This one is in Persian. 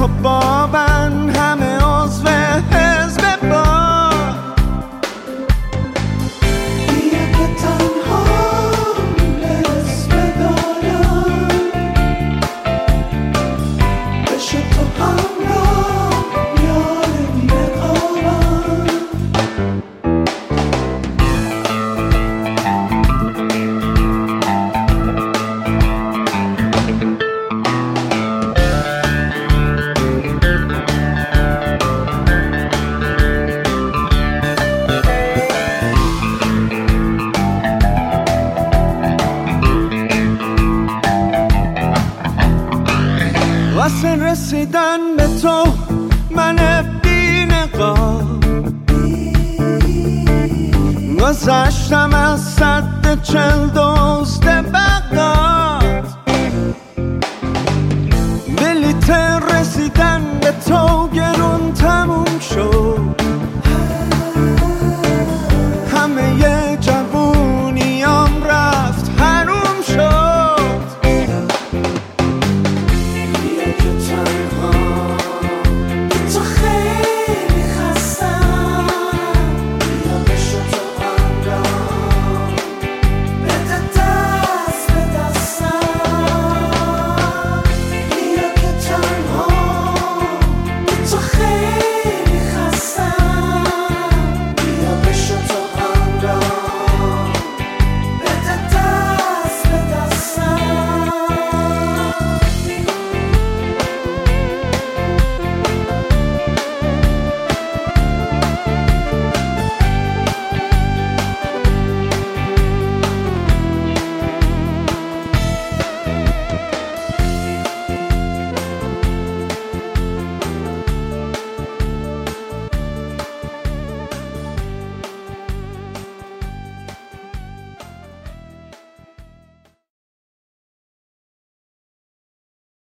تو با من همه عضو حزب با بیا که تنها اسم دارم بشه تو همراه یار نقابم واسه رسیدن به تو من بی نقاب گذشتم از سد 40 دزد بغداد بلیت رسیدن به تو گرون تموم شد